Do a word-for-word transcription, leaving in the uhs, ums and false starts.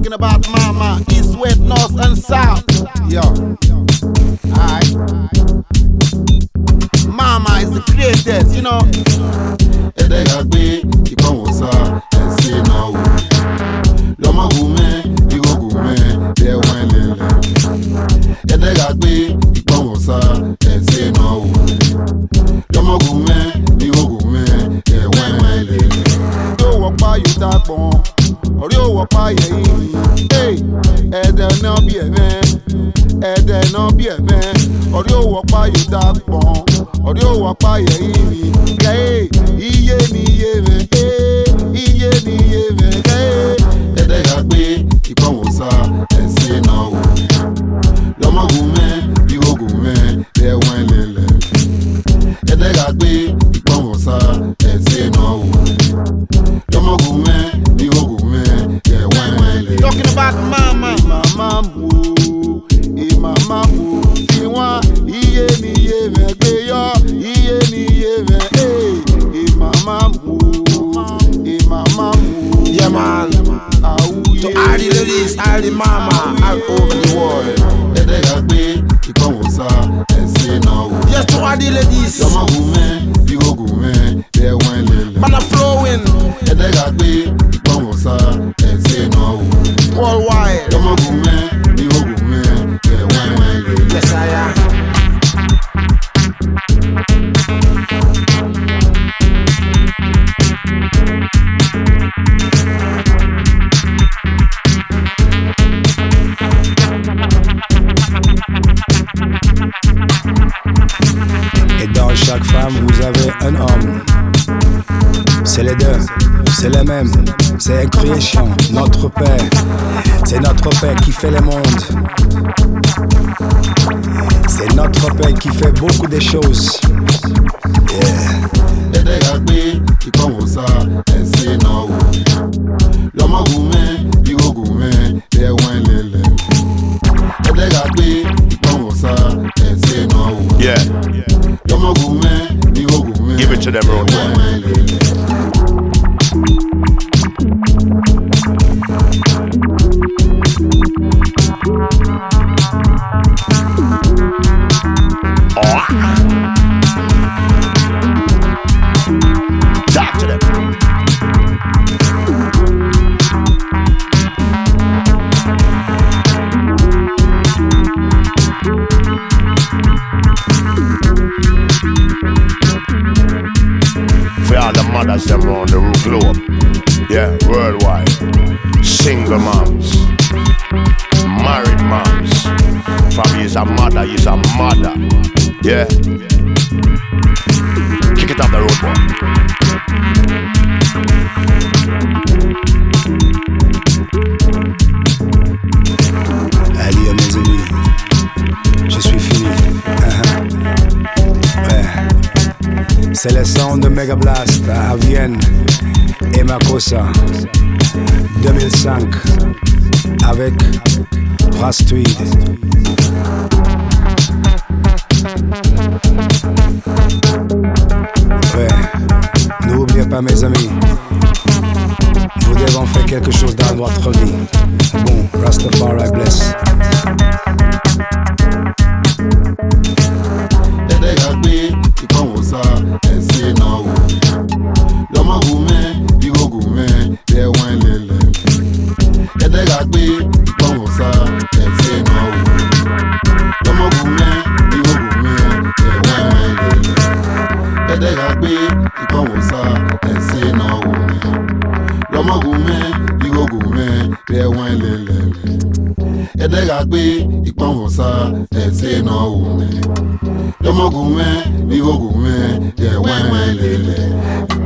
Talking about mama, east, west, north and south. Yo, alright. Mama is the greatest, you know. Edegagbe, ikonwosa, ese na wo. Lomo gume, igo gume, de wenlele. Edegagbe, ikonwosa, ese na wo. Lomo gume, igo gume, de wenlele. Yo wopa you that bon. Ori o wopa ye yin. Hey, ede na bi eme. Ede na bi eme. Ori o wopa you that bon. Ori o wopa ye yin. Hey, iye ni iye me. Hey, iye ni iye me. Hey, Edegagbe, ikonwosa, ese na wo. Lomo gume, igo gume, de wenlele. Edegagbe, ikonwosa, ese na wo. Lomo gume, igo gume, de wenlele. talking about mama. Mama mu, e mama mu. Si wa iye ni iye me gbe yo. Iye ni iye me. Hey, e mama mu, e mama mu. Yeah, man. To all the ladies, all the mama, all over the world. Edegagbe, ikonwosa, ese na wo. Yes, to all the ladies. Lomo gume, igo gume, de wenlele. Man are flowing Edegagbe, ikonwosa, ese na wo. worldwide. Lomo gume, igo gume, de wenlele. Yes, I am. Et dans chaque femme, vous avez un homme. C'est les deux, c'est les mêmes. C'est un création, notre Père. C'est notre Père qui fait le monde. C'est notre Père qui fait beaucoup de choses. Yeah. Edegagbe, ikonwosa, ese na wo. Lomo gume, igo gume, de wenlele. Edegagbe, ikonwosa, ese na wo. Yeah, Lomo gume, igo gume, give it to them, road de boy. wenlele. Talk to them. For all the mothers them round the globe, yeah, worldwide. Single moms, married moms. For me is a mother, is a mother. Yeah. Kick it up the road, boy. Allez, mes amis, je suis fini. Uh-huh. Ouais. C'est le son de Mega Blast à Vienne et Makossa deux mille cinq avec Rastuid. Ouais, n'oubliez pas mes amis, nous devons faire quelque chose dans notre vie. Bon, Rastafari bless. Edegagbe, ikonwosa, ese na wo. Lomo gume, igo gume, de wenlele. Edegagbe, ikonwosa, ese na wo. Lomo gume, igo gume, de wenlele. Edegagbe, ikonwosa, ese na wo. Lomo gume, igo gume, de wenlele. Edegagbe, ikonwosa, ese na wo. Lomo gume, igo gume, de wenlele.